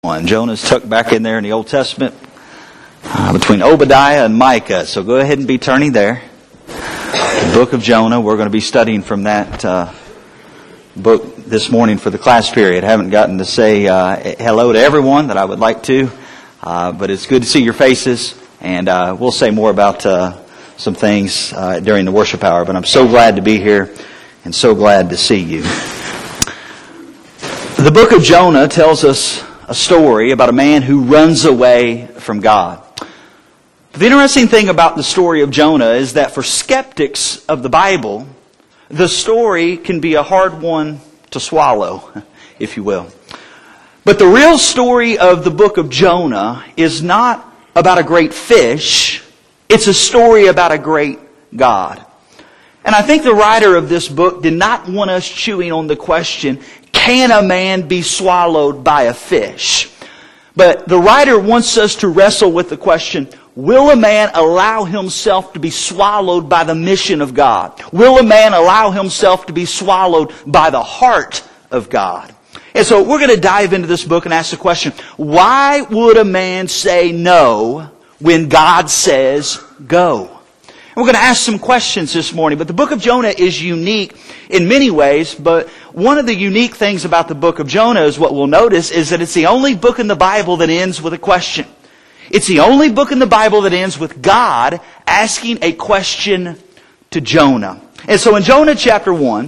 Jonah's tucked back in there in the Old Testament between Obadiah and Micah. So go ahead and be turning there. The book of Jonah. We're going to be studying from that book this morning for the class period. I haven't gotten to say hello to everyone that I would like to, but it's good to see your faces, and we'll say more about some things during the worship hour. But I'm so glad to be here and so glad to see you. The book of Jonah tells us a story about a man who runs away from God. The interesting thing about the story of Jonah is that for skeptics of the Bible, the story can be a hard one to swallow, if you will. But the real story of the book of Jonah is not about a great fish. It's a story about a great God. And I think the writer of this book did not want us chewing on the question, can a man be swallowed by a fish? But the writer wants us to wrestle with the question, will a man allow himself to be swallowed by the mission of God? Will a man allow himself to be swallowed by the heart of God? And so we're going to dive into this book and ask the question, why would a man say no when God says go? And we're going to ask some questions this morning, but the book of Jonah is unique in many ways, but one of the unique things about the book of Jonah is what we'll notice is that it's the only book in the Bible that ends with a question. It's the only book in the Bible that ends with God asking a question to Jonah. And so in Jonah chapter 1,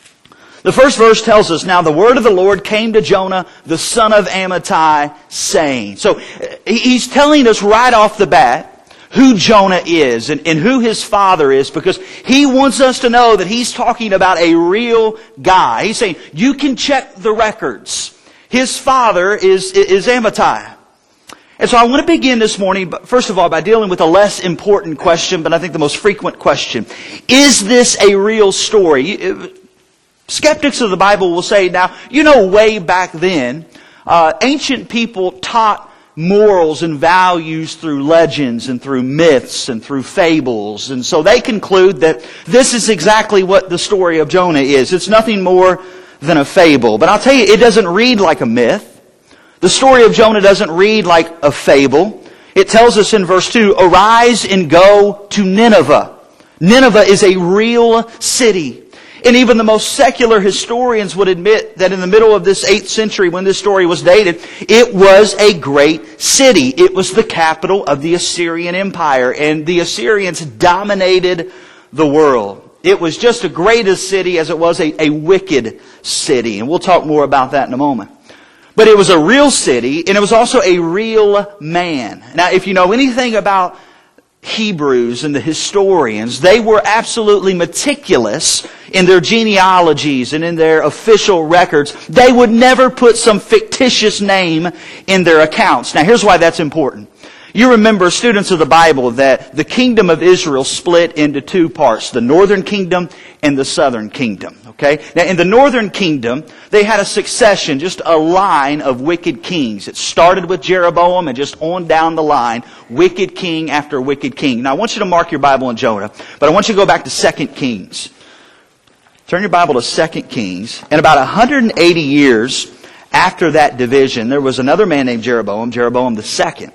the first verse tells us, now the word of the Lord came to Jonah, the son of Amittai, saying. So he's telling us right off the bat who Jonah is and who his father is, because he wants us to know that he's talking about a real guy. He's saying, you can check the records. His father is Amittai. And so I want to begin this morning, first of all, by dealing with a less important question, but I think the most frequent question. Is this a real story? Skeptics of the Bible will say, now, way back then, ancient people taught morals and values through legends and through myths and through fables. And so they conclude that this is exactly what the story of Jonah is. It's nothing more than a fable. But I'll tell you, it doesn't read like a myth. The story of Jonah doesn't read like a fable. It tells us in verse 2, arise and go to Nineveh. Nineveh is a real city. And even the most secular historians would admit that in the middle of this 8th century, when this story was dated, it was a great city. It was the capital of the Assyrian Empire, and the Assyrians dominated the world. It was just as great a city as it was a wicked city, and we'll talk more about that in a moment. But it was a real city, and it was also a real man. Now, if you know anything about Hebrews and the historians, they were absolutely meticulous in their genealogies and in their official records. They would never put some fictitious name in their accounts. Now here's why that's important. You remember, students of the Bible, that the kingdom of Israel split into two parts, the northern kingdom and the southern kingdom. Okay? Now in the northern kingdom, they had a succession, just a line of wicked kings. It started with Jeroboam and just on down the line, wicked king after wicked king. Now I want you to mark your Bible in Jonah, but I want you to go back to 2 Kings. Turn your Bible to 2 Kings. And about 180 years after that division, there was another man named Jeroboam II.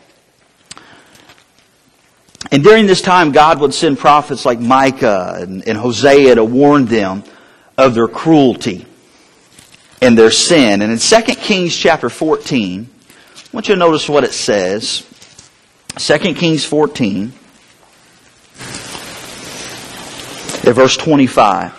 And during this time, God would send prophets like Micah and Hosea to warn them of their cruelty and their sin. And in 2 Kings chapter 14, I want you to notice what it says. 2 Kings 14, at verse 25.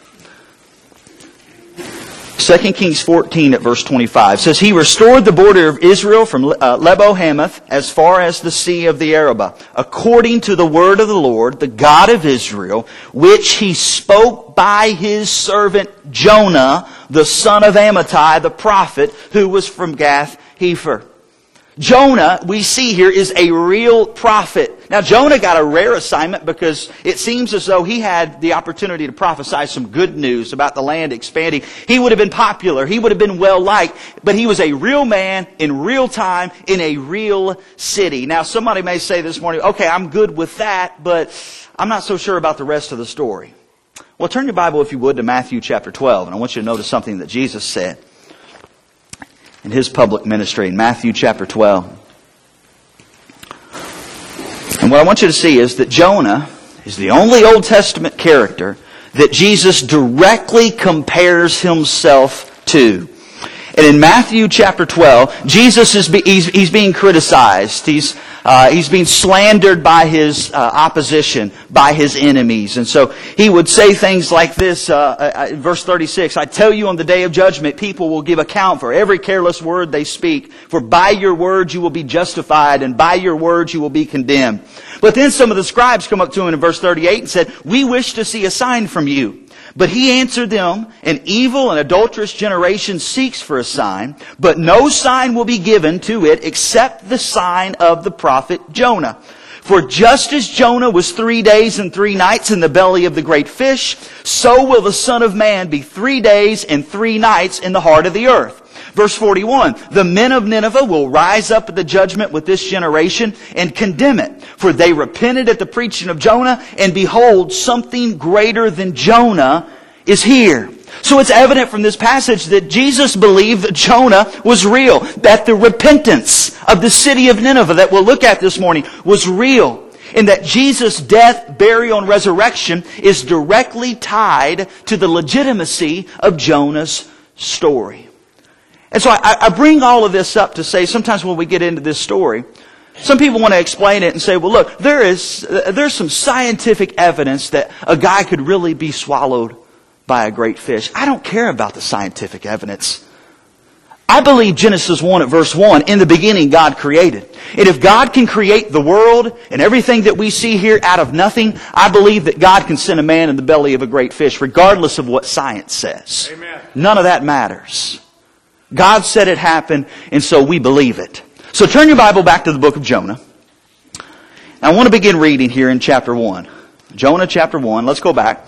2 Kings 14 at verse 25 says, he restored the border of Israel from Lebo Hamath as far as the sea of the Arabah, according to the word of the Lord, the God of Israel, which he spoke by his servant Jonah, the son of Amittai, the prophet, who was from Gath-hepher. Jonah, we see here, is a real prophet. Now, Jonah got a rare assignment because it seems as though he had the opportunity to prophesy some good news about the land expanding. He would have been popular. He would have been well-liked. But he was a real man in real time in a real city. Now, somebody may say this morning, okay, I'm good with that, but I'm not so sure about the rest of the story. Well, turn your Bible, if you would, to Matthew chapter 12. And I want you to notice something that Jesus said. in his public ministry in Matthew chapter 12. And what I want you to see is that Jonah is the only Old Testament character that Jesus directly compares himself to. And in Matthew chapter 12, Jesus he's being criticized. He's being slandered by his opposition, by his enemies. And so he would say things like this, verse 36, I tell you on the day of judgment, people will give account for every careless word they speak. For by your words you will be justified, and by your words you will be condemned. But then some of the scribes come up to him in verse 38 and said, we wish to see a sign from you. But he answered them, an evil and adulterous generation seeks for a sign, but no sign will be given to it except the sign of the prophet Jonah. For just as Jonah was 3 days and 3 nights in the belly of the great fish, so will the Son of Man be 3 days and 3 nights in the heart of the earth. Verse 41, the men of Nineveh will rise up at the judgment with this generation and condemn it. For they repented at the preaching of Jonah, and behold, something greater than Jonah is here. So it's evident from this passage that Jesus believed that Jonah was real, that the repentance of the city of Nineveh that we'll look at this morning was real, and that Jesus' death, burial, and resurrection is directly tied to the legitimacy of Jonah's story. And so I bring all of this up to say, sometimes when we get into this story, some people want to explain it and say, well, look, there's some scientific evidence that a guy could really be swallowed by a great fish. I don't care about the scientific evidence. I believe Genesis 1 at verse 1, in the beginning God created. And if God can create the world and everything that we see here out of nothing, I believe that God can send a man in the belly of a great fish, regardless of what science says. Amen. None of that matters. God said it happened, and so we believe it. So turn your Bible back to the book of Jonah. I want to begin reading here in chapter 1. Jonah chapter 1. Let's go back.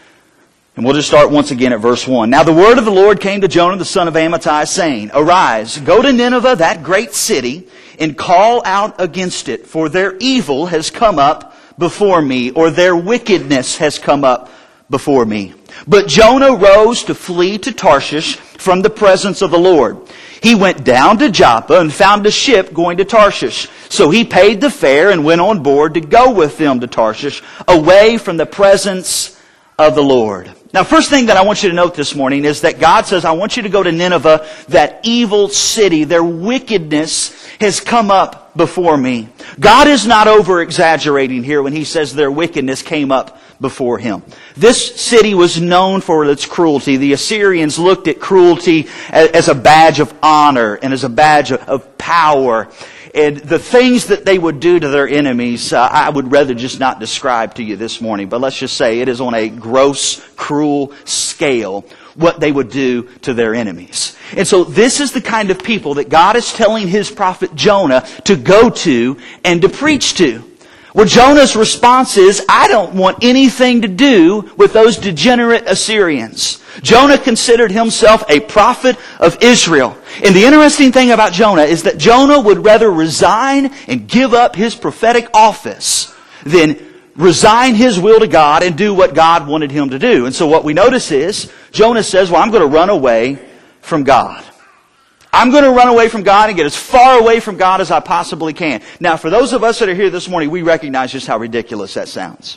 And we'll just start once again at verse 1. Now the word of the Lord came to Jonah the son of Amittai, saying, Arise, go to Nineveh, that great city, and call out against it, for their evil has come up before me, or their wickedness has come up before me. But Jonah rose to flee to Tarshish from the presence of the Lord. He went down to Joppa and found a ship going to Tarshish. So he paid the fare and went on board to go with them to Tarshish, away from the presence of the Lord. Now, first thing that I want you to note this morning is that God says, I want you to go to Nineveh, that evil city. Their wickedness has come up before me. God is not over-exaggerating here when He says their wickedness came up before Him. This city was known for its cruelty. The Assyrians looked at cruelty as a badge of honor and as a badge of power. And the things that they would do to their enemies, I would rather just not describe to you this morning. But let's just say it is on a gross, cruel scale what they would do to their enemies. And so this is the kind of people that God is telling His prophet Jonah to go to and to preach to. Well, Jonah's response is, I don't want anything to do with those degenerate Assyrians. Jonah considered himself a prophet of Israel. And the interesting thing about Jonah is that Jonah would rather resign and give up his prophetic office than resign his will to God and do what God wanted him to do. And so what we notice is, Jonah says, well, I'm going to run away from God. I'm going to run away from God and get as far away from God as I possibly can. Now, for those of us that are here this morning, we recognize just how ridiculous that sounds.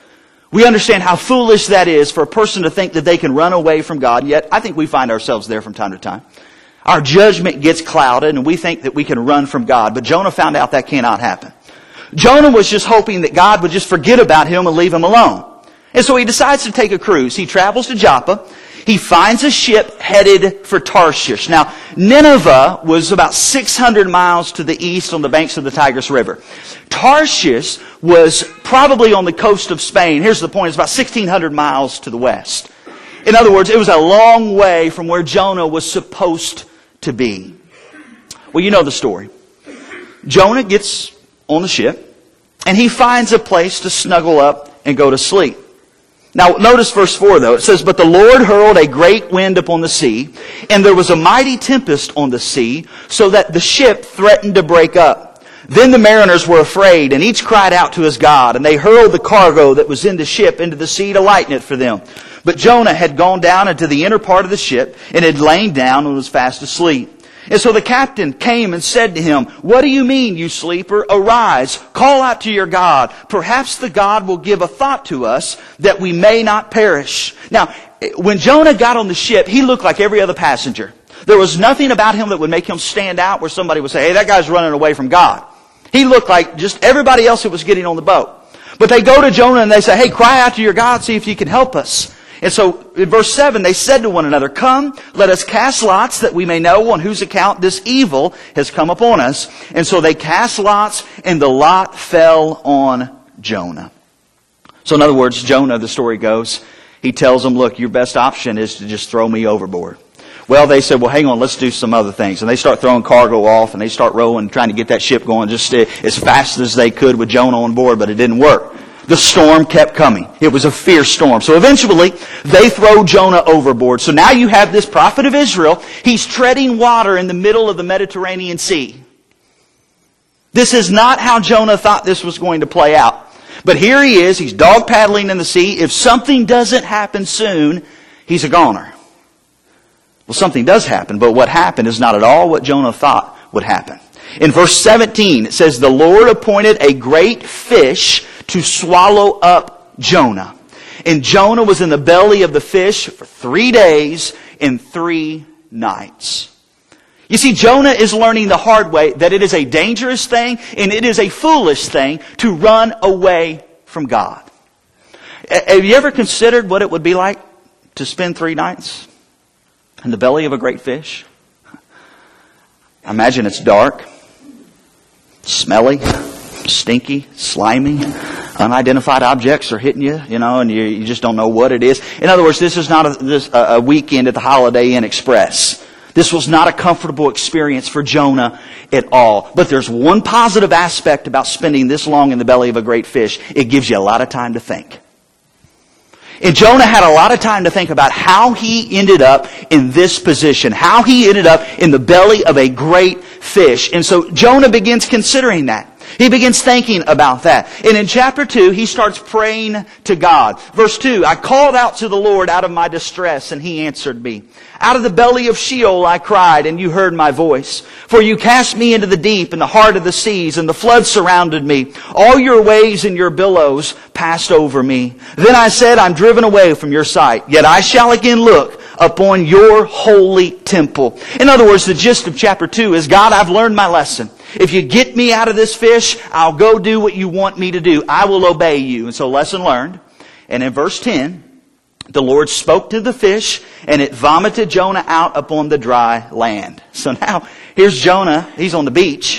We understand how foolish that is for a person to think that they can run away from God, yet I think we find ourselves there from time to time. Our judgment gets clouded and we think that we can run from God, but Jonah found out that cannot happen. Jonah was just hoping that God would just forget about him and leave him alone. And so he decides to take a cruise. He travels to Joppa. He finds a ship headed for Tarshish. Now, Nineveh was about 600 miles to the east on the banks of the Tigris River. Tarshish was probably on the coast of Spain. Here's the point. It's about 1,600 miles to the west. In other words, it was a long way from where Jonah was supposed to be. Well, you know the story. Jonah gets on the ship, and he finds a place to snuggle up and go to sleep. Now, notice verse 4, though. It says, But the Lord hurled a great wind upon the sea, and there was a mighty tempest on the sea, so that the ship threatened to break up. Then the mariners were afraid, and each cried out to his God, and they hurled the cargo that was in the ship into the sea to lighten it for them. But Jonah had gone down into the inner part of the ship, and had lain down and was fast asleep. And so the captain came and said to him, "What do you mean, you sleeper? Arise, call out to your God. Perhaps the God will give a thought to us that we may not perish." Now, when Jonah got on the ship, he looked like every other passenger. There was nothing about him that would make him stand out where somebody would say, "Hey, that guy's running away from God." He looked like just everybody else that was getting on the boat. But they go to Jonah and they say, "Hey, cry out to your God, see if he can help us." And so in verse 7, they said to one another, "Come, let us cast lots that we may know on whose account this evil has come upon us." And so they cast lots, and the lot fell on Jonah. So in other words, Jonah, the story goes, he tells them, "Look, your best option is to just throw me overboard." Well, they said, "Well, hang on, let's do some other things." And they start throwing cargo off, and they start rowing, trying to get that ship going just as fast as they could with Jonah on board, but it didn't work. The storm kept coming. It was a fierce storm. So eventually, they throw Jonah overboard. So now you have this prophet of Israel. He's treading water in the middle of the Mediterranean Sea. This is not how Jonah thought this was going to play out. But here he is. He's dog paddling in the sea. If something doesn't happen soon, he's a goner. Well, something does happen, but what happened is not at all what Jonah thought would happen. In verse 17, it says, "The Lord appointed a great fish to swallow up Jonah. And Jonah was in the belly of the fish for 3 days and 3 nights." You see, Jonah is learning the hard way that it is a dangerous thing and it is a foolish thing to run away from God. Have you ever considered what it would be like to spend 3 nights in the belly of a great fish? I imagine it's dark, smelly, stinky, slimy, unidentified objects are hitting you, and you just don't know what it is. In other words, this is not a weekend at the Holiday Inn Express. This was not a comfortable experience for Jonah at all. But there's one positive aspect about spending this long in the belly of a great fish. It gives you a lot of time to think. And Jonah had a lot of time to think about how he ended up in this position, how he ended up in the belly of a great fish. And so Jonah begins considering that. He begins thinking about that. And in chapter 2, he starts praying to God. Verse 2, "I called out to the Lord out of my distress, and He answered me. Out of the belly of Sheol I cried, and you heard my voice. For you cast me into the deep, in the heart of the seas, and the flood surrounded me. All your waves and your billows passed over me. Then I said, I'm driven away from your sight, yet I shall again look upon your holy temple." In other words, the gist of chapter 2 is, God, I've learned my lesson. If you get me out of this fish, I'll go do what you want me to do. I will obey you. And so lesson learned. And in verse 10, the Lord spoke to the fish, and it vomited Jonah out upon the dry land. So now, here's Jonah. He's on the beach.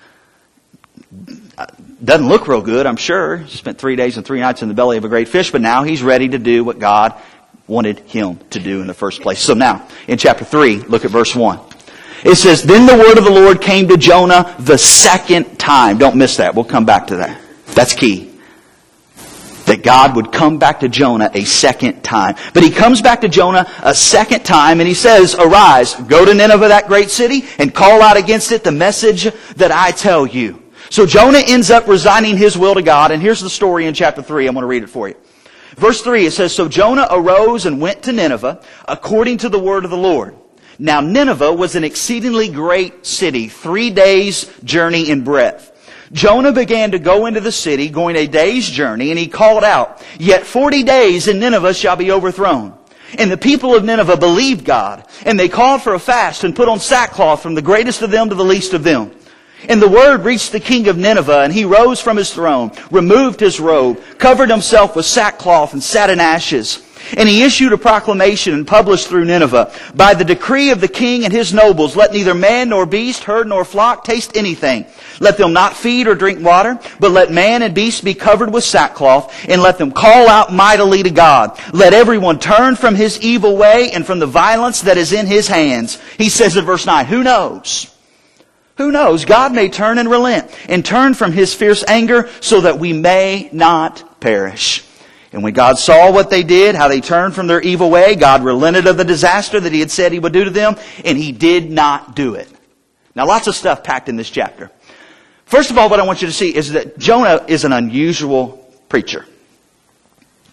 Doesn't look real good, I'm sure. Spent 3 days and 3 nights in the belly of a great fish, but now he's ready to do what God wanted him to do in the first place. So now, in chapter 3, look at verse 1. It says, "Then the word of the Lord came to Jonah the second time." Don't miss that. We'll come back to that. That's key. That God would come back to Jonah a second time. But He comes back to Jonah a second time and He says, "Arise, go to Nineveh, that great city, and call out against it the message that I tell you." So Jonah ends up resigning his will to God. And here's the story in chapter 3. I'm going to read it for you. Verse 3, it says, "So Jonah arose and went to Nineveh according to the word of the Lord. Now Nineveh was an exceedingly great city, 3 days' journey in breadth. Jonah began to go into the city, going a day's journey, and he called out, 'Yet 40 days and Nineveh shall be overthrown.' And the people of Nineveh believed God, and they called for a fast and put on sackcloth from the greatest of them to the least of them. And the word reached the king of Nineveh, and he rose from his throne, removed his robe, covered himself with sackcloth, and sat in ashes. And he issued a proclamation and published through Nineveh, 'By the decree of the king and his nobles, let neither man nor beast, herd nor flock taste anything. Let them not feed or drink water, but let man and beast be covered with sackcloth, and let them call out mightily to God. Let everyone turn from his evil way and from the violence that is in his hands.'" He says in verse 9, who knows? Who knows? God may turn and relent and turn from His fierce anger so that we may not perish. And when God saw what they did, how they turned from their evil way, God relented of the disaster that He had said He would do to them, and He did not do it. Now, lots of stuff packed in this chapter. First of all, what I want you to see is that Jonah is an unusual preacher. Okay?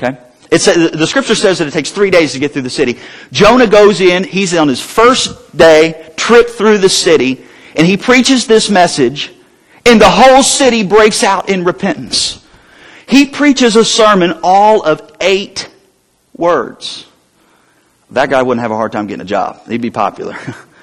The scripture says that it takes 3 days to get through the city. Jonah goes in, he's on his first day, trip through the city, and he preaches this message, and the whole city breaks out in repentance. He preaches a sermon all of 8 words. That guy wouldn't have a hard time getting a job. He'd be popular.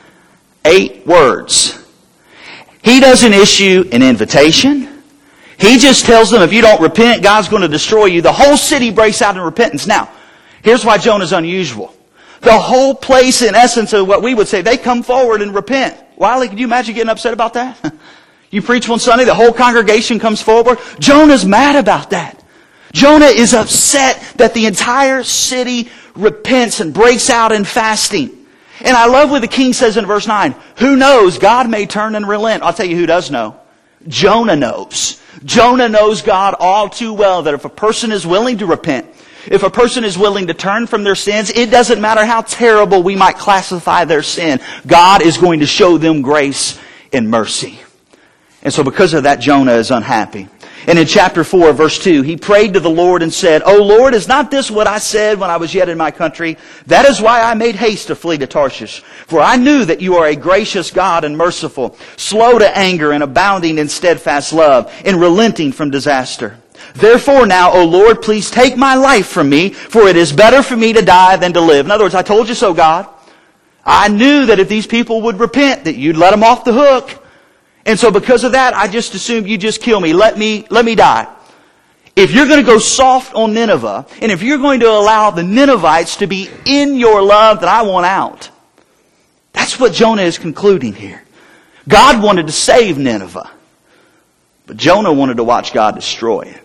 8 words. He doesn't issue an invitation. He just tells them, if you don't repent, God's going to destroy you. The whole city breaks out in repentance. Now, here's why Jonah's unusual. The whole place, in essence, of what we would say, they come forward and repent. Wiley, could you imagine getting upset about that? You preach one Sunday, the whole congregation comes forward. Jonah's mad about that. Jonah is upset that the entire city repents and breaks out in fasting. And I love what the king says in verse 9. Who knows? God may turn and relent. I'll tell you who does know. Jonah knows. Jonah knows God all too well, that if a person is willing to repent, if a person is willing to turn from their sins, it doesn't matter how terrible we might classify their sin, God is going to show them grace and mercy. And so because of that, Jonah is unhappy. And in chapter 4, verse 2, he prayed to the Lord and said, O Lord, is not this what I said when I was yet in my country? That is why I made haste to flee to Tarshish. For I knew that you are a gracious God and merciful, slow to anger and abounding in steadfast love, and relenting from disaster. Therefore now, O Lord, please take my life from me, for it is better for me to die than to live. In other words, I told you so, God. I knew that if these people would repent, that you'd let them off the hook. And so because of that, I just assumed you just kill me. Let me die. If you're going to go soft on Nineveh, and if you're going to allow the Ninevites to be in your love, then I want out. That's what Jonah is concluding here. God wanted to save Nineveh, but Jonah wanted to watch God destroy it.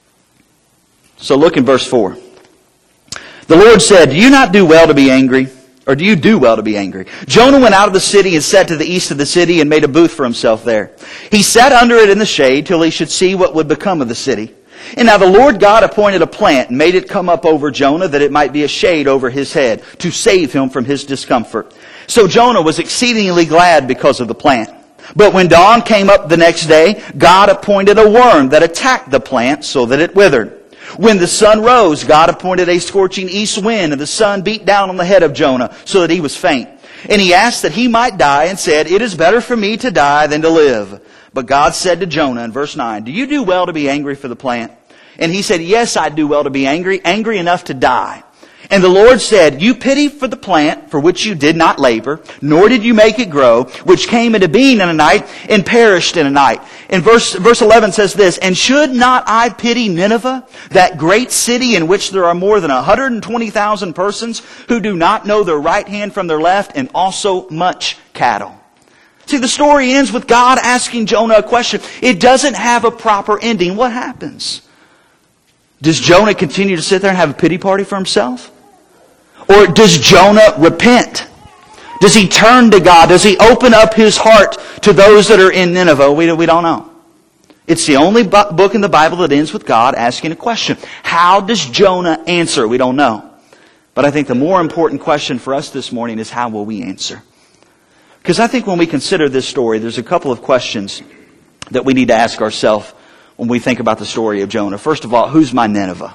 So look in verse 4. The Lord said, do you not do well to be angry? Or do you do well to be angry? Jonah went out of the city and sat to the east of the city and made a booth for himself there. He sat under it in the shade till he should see what would become of the city. And now the Lord God appointed a plant and made it come up over Jonah that it might be a shade over his head to save him from his discomfort. So Jonah was exceedingly glad because of the plant. But when dawn came up the next day, God appointed a worm that attacked the plant so that it withered. When the sun rose, God appointed a scorching east wind, and the sun beat down on the head of Jonah, so that he was faint. And he asked that he might die, and said, it is better for me to die than to live. But God said to Jonah in verse 9, do you do well to be angry for the plant? And he said, yes, I do well to be angry enough to die. And the Lord said, you pity for the plant for which you did not labor, nor did you make it grow, which came into being in a night and perished in a night. And verse 11 says this, and should not I pity Nineveh, that great city in which there are more than 120,000 persons who do not know their right hand from their left, and also much cattle? See, the story ends with God asking Jonah a question. It doesn't have a proper ending. What happens? Does Jonah continue to sit there and have a pity party for himself? Or does Jonah repent? Does he turn to God? Does he open up his heart to those that are in Nineveh? We don't know. It's the only book in the Bible that ends with God asking a question. How does Jonah answer? We don't know. But I think the more important question for us this morning is how will we answer? Because I think when we consider this story, there's a couple of questions that we need to ask ourselves when we think about the story of Jonah. First of all, who's my Nineveh?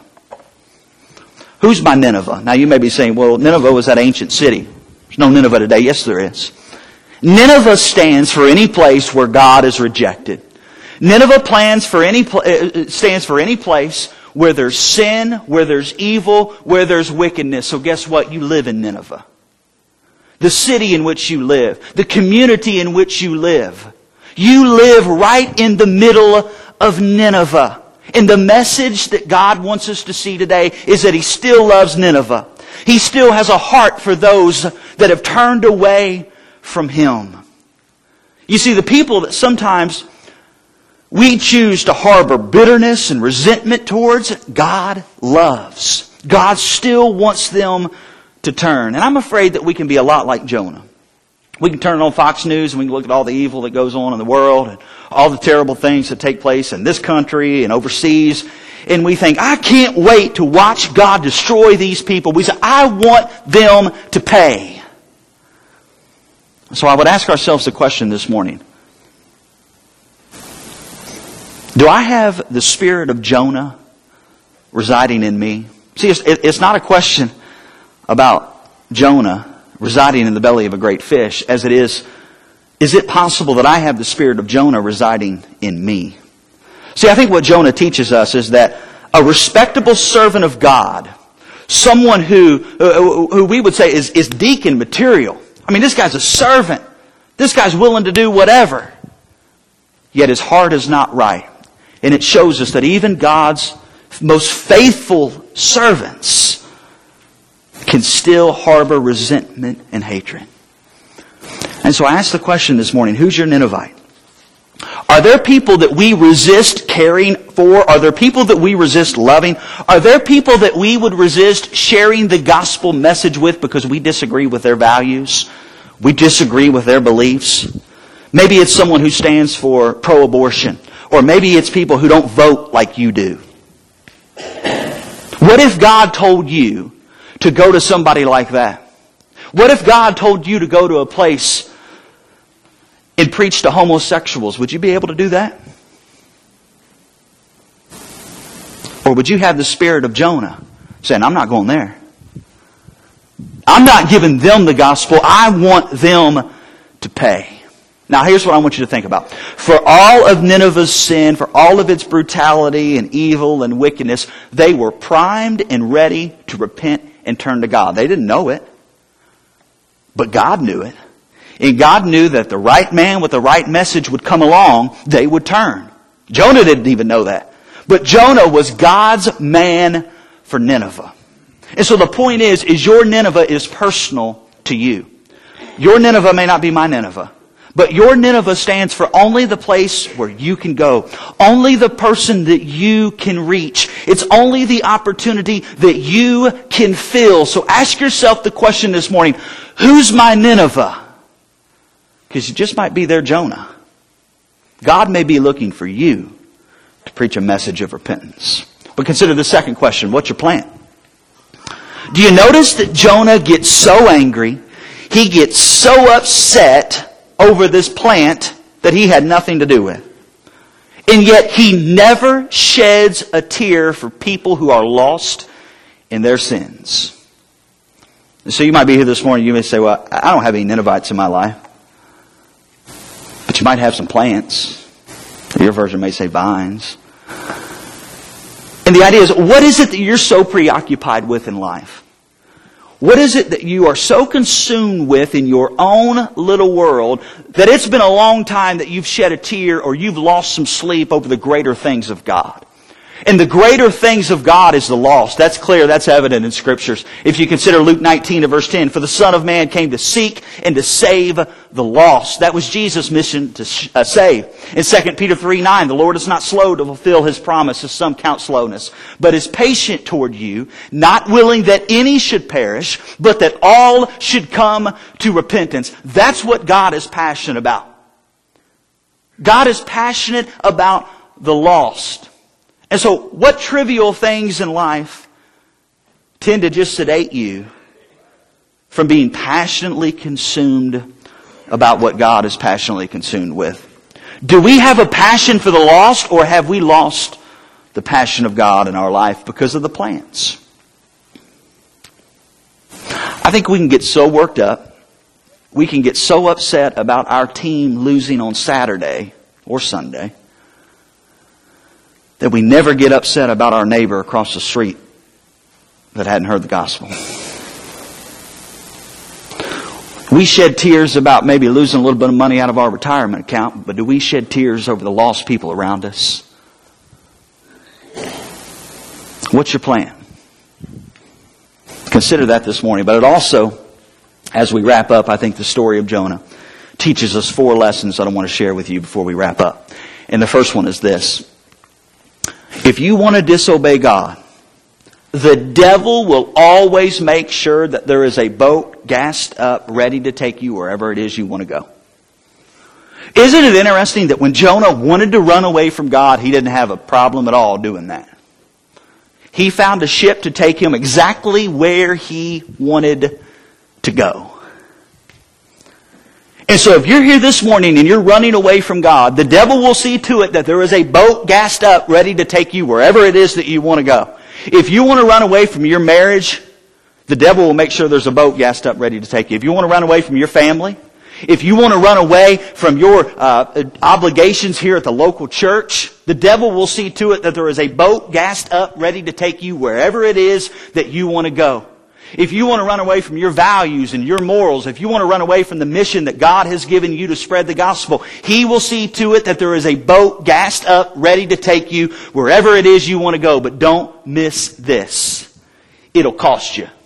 Who's my Nineveh? Now you may be saying, well, Nineveh was that ancient city. There's no Nineveh today. Yes, there is. Nineveh stands for any place where God is rejected. Nineveh stands for any place where there's sin, where there's evil, where there's wickedness. So guess what? You live in Nineveh. The city in which you live. The community in which you live. You live right in the middle of Nineveh. And the message that God wants us to see today is that He still loves Nineveh. He still has a heart for those that have turned away from Him. You see, the people that sometimes we choose to harbor bitterness and resentment towards, God loves. God still wants them to turn. And I'm afraid that we can be a lot like Jonah. We can turn on Fox News and we can look at all the evil that goes on in the world and all the terrible things that take place in this country and overseas. And we think, I can't wait to watch God destroy these people. We say, I want them to pay. So I would ask ourselves the question this morning. Do I have the spirit of Jonah residing in me? See, it's not a question about Jonah residing in the belly of a great fish, as it is it possible that I have the spirit of Jonah residing in me? See, I think what Jonah teaches us is that a respectable servant of God, someone who we would say is deacon material. I mean, this guy's a servant. This guy's willing to do whatever. Yet his heart is not right. And it shows us that even God's most faithful servants can still harbor resentment and hatred. And so I ask the question this morning, who's your Ninevite? Are there people that we resist caring for? Are there people that we resist loving? Are there people that we would resist sharing the gospel message with because we disagree with their values? We disagree with their beliefs? Maybe it's someone who stands for pro-abortion. Or maybe it's people who don't vote like you do. What if God told you to go to somebody like that? What if God told you to go to a place and preach to homosexuals? Would you be able to do that? Or would you have the spirit of Jonah saying, I'm not going there. I'm not giving them the gospel. I want them to pay. Now here's what I want you to think about. For all of Nineveh's sin, for all of its brutality and evil and wickedness, they were primed and ready to repent and turn to God. They didn't know it, but God knew it. And God knew that the right man with the right message would come along, they would turn. Jonah didn't even know that. But Jonah was God's man for Nineveh. And so the point is your Nineveh is personal to you. Your Nineveh may not be my Nineveh. But your Nineveh stands for only the place where you can go. Only the person that you can reach. It's only the opportunity that you can fill. So ask yourself the question this morning, who's my Nineveh? Because you just might be their Jonah. God may be looking for you to preach a message of repentance. But consider the second question, what's your plan? Do you notice that Jonah gets so angry, he gets so upset over this plant that he had nothing to do with? And yet he never sheds a tear for people who are lost in their sins. And so you might be here this morning, you may say, well, I don't have any Ninevites in my life. But you might have some plants. Your version may say vines. And the idea is, what is it that you're so preoccupied with in life? What is it that you are so consumed with in your own little world that it's been a long time that you've shed a tear or you've lost some sleep over the greater things of God? And the greater things of God is the lost. That's clear. That's evident in Scriptures. If you consider Luke 19 and verse 10, for the Son of Man came to seek and to save the lost. That was Jesus' mission to save. In 2 Peter 3:9, the Lord is not slow to fulfill His promise, as some count slowness, but is patient toward you, not willing that any should perish, but that all should come to repentance. That's what God is passionate about. God is passionate about the lost. And so, what trivial things in life tend to just sedate you from being passionately consumed about what God is passionately consumed with? Do we have a passion for the lost, or have we lost the passion of God in our life because of the plants? I think we can get so worked up, we can get so upset about our team losing on Saturday or Sunday, that we never get upset about our neighbor across the street that hadn't heard the gospel. We shed tears about maybe losing a little bit of money out of our retirement account, but do we shed tears over the lost people around us? What's your plan? Consider that this morning. But it also, as we wrap up, I think the story of Jonah teaches us 4 lessons that I want to share with you before we wrap up. And the first one is this. If you want to disobey God, the devil will always make sure that there is a boat gassed up, ready to take you wherever it is you want to go. Isn't it interesting that when Jonah wanted to run away from God, he didn't have a problem at all doing that? He found a ship to take him exactly where he wanted to go. And so if you're here this morning and you're running away from God, the devil will see to it that there is a boat gassed up ready to take you wherever it is that you want to go. If you want to run away from your marriage, the devil will make sure there's a boat gassed up ready to take you. If you want to run away from your family, if you want to run away from your obligations here at the local church, the devil will see to it that there is a boat gassed up ready to take you wherever it is that you want to go. If you want to run away from your values and your morals, if you want to run away from the mission that God has given you to spread the gospel, He will see to it that there is a boat gassed up ready to take you wherever it is you want to go. But don't miss this. It'll cost you.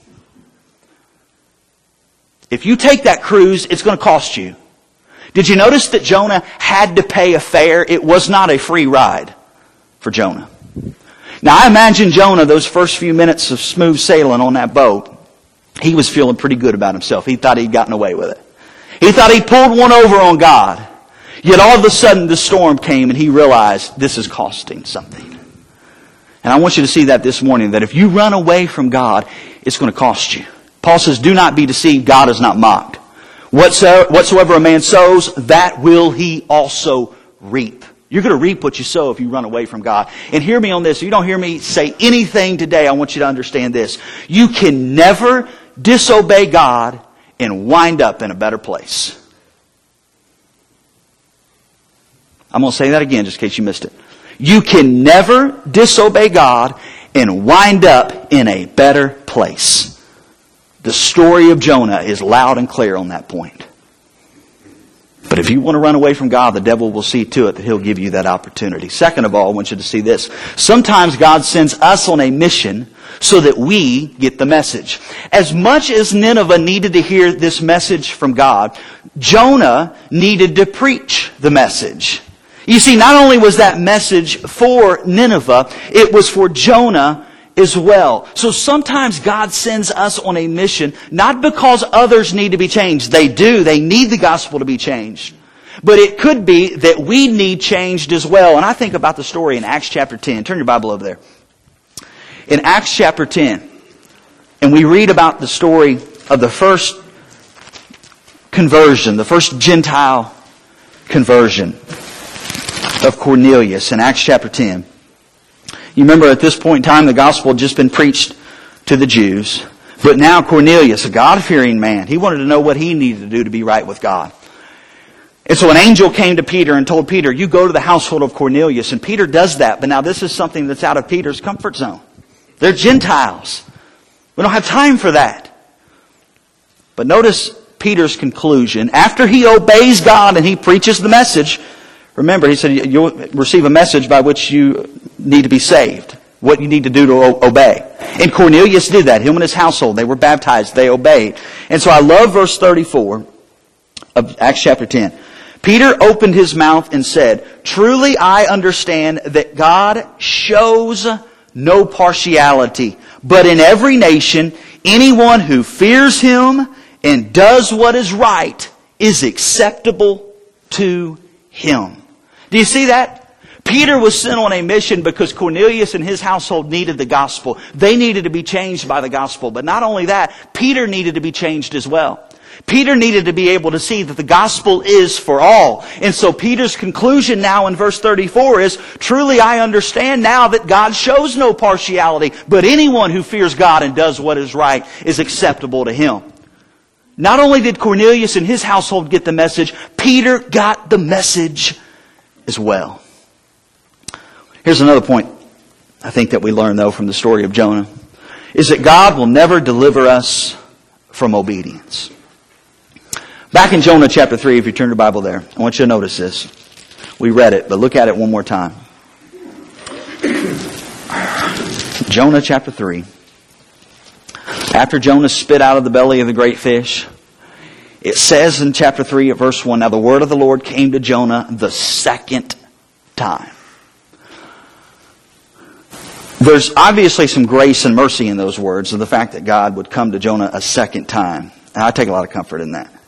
If you take that cruise, it's going to cost you. Did you notice that Jonah had to pay a fare? It was not a free ride for Jonah. Now I imagine Jonah, those first few minutes of smooth sailing on that boat, he was feeling pretty good about himself. He thought he'd gotten away with it. He thought he pulled one over on God. Yet all of a sudden the storm came and he realized this is costing something. And I want you to see that this morning, that if you run away from God, it's going to cost you. Paul says, do not be deceived, God is not mocked. Whatsoever a man sows, that will he also reap. You're going to reap what you sow if you run away from God. And hear me on this. If you don't hear me say anything today, I want you to understand this. You can never disobey God and wind up in a better place. I'm going to say that again just in case you missed it. You can never disobey God and wind up in a better place. The story of Jonah is loud and clear on that point. But if you want to run away from God, the devil will see to it that he'll give you that opportunity. Second of all, I want you to see this. Sometimes God sends us on a mission so that we get the message. As much as Nineveh needed to hear this message from God, Jonah needed to preach the message. You see, not only was that message for Nineveh, it was for Jonah as well. So sometimes God sends us on a mission, not because others need to be changed. They do. They need the gospel to be changed. But it could be that we need changed as well. And I think about the story in Acts chapter 10. Turn your Bible over there. In Acts chapter 10, and we read about the story of the first conversion, the first Gentile conversion of Cornelius in Acts chapter 10. You remember at this point in time the gospel had just been preached to the Jews. But now Cornelius, a God-fearing man, he wanted to know what he needed to do to be right with God. And so an angel came to Peter and told Peter, you go to the household of Cornelius. And Peter does that. But now this is something that's out of Peter's comfort zone. They're Gentiles. We don't have time for that. But notice Peter's conclusion. After he obeys God and he preaches the message, remember, he said, you'll receive a message by which you need to be saved. What you need to do to obey. And Cornelius did that. Him and his household. They were baptized. They obeyed. And so I love verse 34 of Acts chapter 10. Peter opened his mouth and said, truly I understand that God shows no partiality, but in every nation, anyone who fears Him and does what is right is acceptable to Him. Do you see that? Peter was sent on a mission because Cornelius and his household needed the gospel. They needed to be changed by the gospel. But not only that, Peter needed to be changed as well. Peter needed to be able to see that the gospel is for all. And so Peter's conclusion now in verse 34 is, truly I understand now that God shows no partiality, but anyone who fears God and does what is right is acceptable to Him. Not only did Cornelius and his household get the message, Peter got the message as well. Here's another point I think that we learn though from the story of Jonah, is that God will never deliver us from obedience. Back in Jonah chapter 3, if you turn your Bible there, I want you to notice this. We read it, but look at it one more time. Jonah chapter 3. After Jonah spit out of the belly of the great fish, it says in chapter 3 at verse 1, now the word of the Lord came to Jonah the second time. There's obviously some grace and mercy in those words, of the fact that God would come to Jonah a second time. And I take a lot of comfort in that.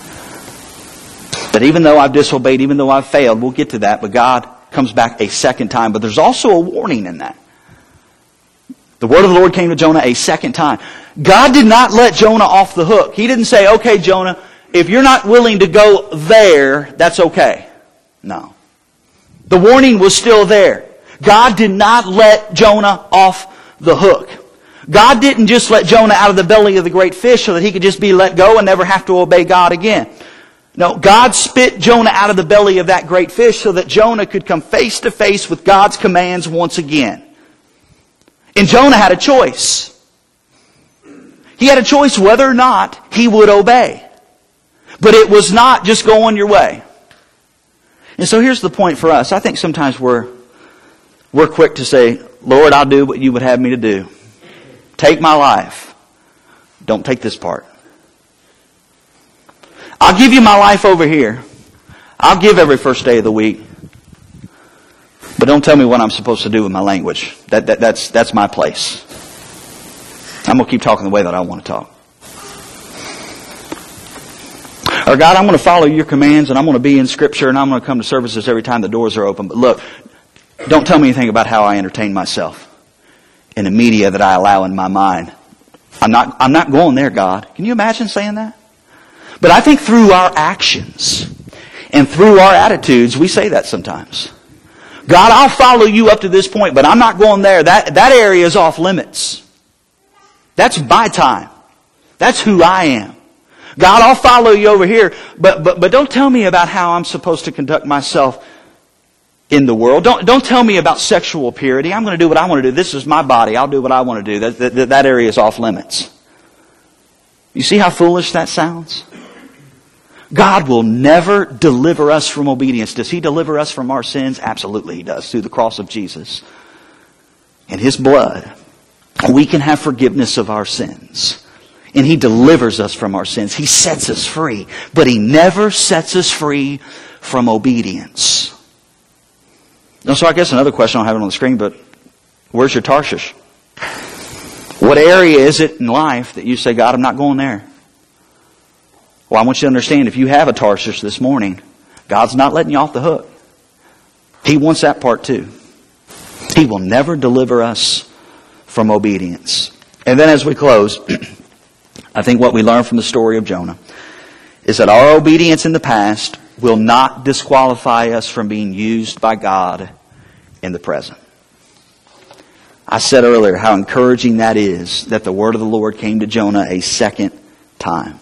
That even though I've disobeyed, even though I've failed, we'll get to that, but God comes back a second time. But there's also a warning in that. The word of the Lord came to Jonah a second time. God did not let Jonah off the hook. He didn't say, okay, Jonah, if you're not willing to go there, that's okay. No. The warning was still there. God did not let Jonah off the hook. God didn't just let Jonah out of the belly of the great fish so that he could just be let go and never have to obey God again. No, God spit Jonah out of the belly of that great fish so that Jonah could come face to face with God's commands once again. And Jonah had a choice. He had a choice whether or not he would obey. But it was not just go on your way. And so here's the point for us. I think sometimes we're quick to say, Lord, I'll do what you would have me to do. Take my life. Don't take this part. I'll give you my life over here. I'll give every first day of the week. But don't tell me what I'm supposed to do with my language. That's my place. I'm going to keep talking the way that I want to talk. Or God, I'm going to follow your commands and I'm going to be in Scripture and I'm going to come to services every time the doors are open. But look, don't tell me anything about how I entertain myself in the media that I allow in my mind. I'm not going there, God. Can you imagine saying that? But I think through our actions and through our attitudes, we say that sometimes. God, I'll follow you up to this point, but I'm not going there. That area is off limits. That's my time. That's who I am. God, I'll follow you over here, but don't tell me about how I'm supposed to conduct myself in the world. Don't tell me about sexual purity. I'm going to do what I want to do. This is my body. I'll do what I want to do. That area is off limits. You see how foolish that sounds? God will never deliver us from obedience. Does He deliver us from our sins? Absolutely He does, through the cross of Jesus. And His blood, we can have forgiveness of our sins. And He delivers us from our sins. He sets us free. But He never sets us free from obedience. Now, so I guess another question, I don't have it on the screen, but where's your Tarshish? What area is it in life that you say, God, I'm not going there? Well, I want you to understand, if you have a Tarshish this morning, God's not letting you off the hook. He wants that part too. He will never deliver us from obedience. And then as we close, I think what we learn from the story of Jonah is that our obedience in the past will not disqualify us from being used by God in the present. I said earlier how encouraging that is that the word of the Lord came to Jonah a second time.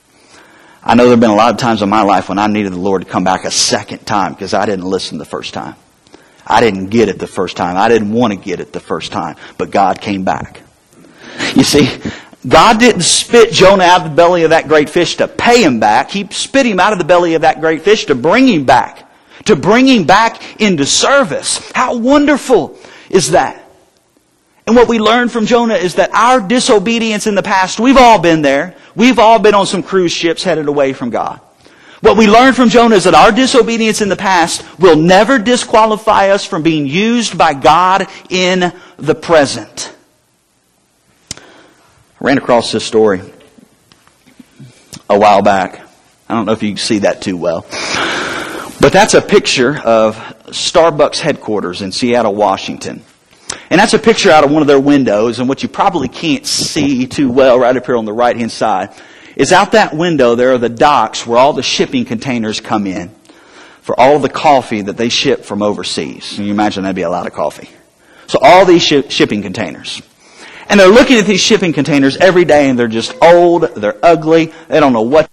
I know there have been a lot of times in my life when I needed the Lord to come back a second time because I didn't listen the first time. I didn't get it the first time. I didn't want to get it the first time. But God came back. You see, God didn't spit Jonah out of the belly of that great fish to pay him back. He spit him out of the belly of that great fish to bring him back. To bring him back into service. How wonderful is that? And what we learn from Jonah is that our disobedience in the past, we've all been there. We've all been on some cruise ships headed away from God. What we learn from Jonah is that our disobedience in the past will never disqualify us from being used by God in the present. I ran across this story a while back. I don't know if you can see that too well. But that's a picture of Starbucks headquarters in Seattle, Washington. And that's a picture out of one of their windows. And what you probably can't see too well right up here on the right-hand side is out that window there are the docks where all the shipping containers come in for all the coffee that they ship from overseas. Can you imagine that'd be a lot of coffee? So all these shipping containers. And they're looking at these shipping containers every day and they're just old, they're ugly, they don't know what.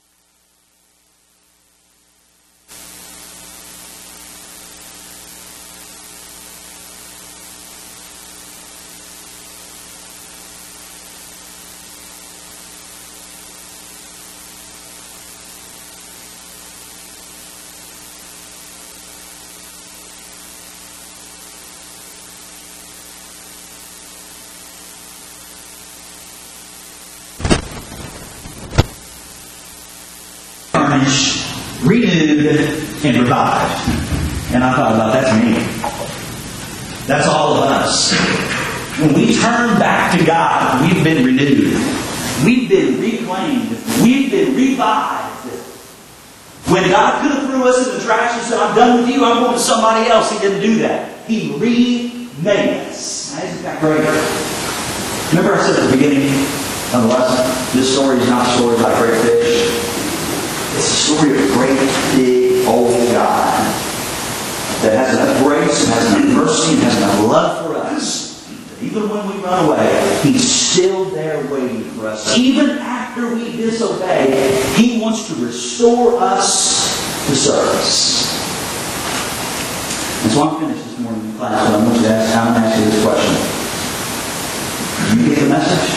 Renewed and revived. And I thought about that's me. That's all of us. When we turn back to God, we've been renewed. We've been reclaimed. We've been revived. When God could have threw us in the trash and said, I'm done with you, I'm going to somebody else, He didn't do that. He remade us. Isn't that great? Remember I said at the beginning of the lesson, this story is not a story about great fish. It's a story of a great, big, old God that has enough grace and has enough mercy and has enough love for us Even when we run away, He's still there waiting for us. Even after we disobey, He wants to restore us to service. And so I'm finished this morning in class, but I want you to ask, I'm going to ask you this question. Do you get the message?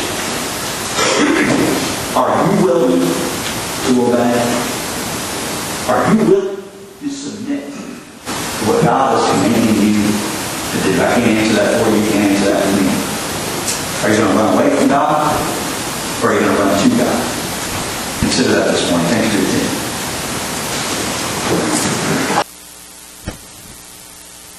Are you willing to obey? Are you willing to submit to what God is commanding you to do? I can't answer that for you. You can't answer that for me. Are you going to run away from God? Or are you going to run to God? Consider that this morning. Thanks for your attention.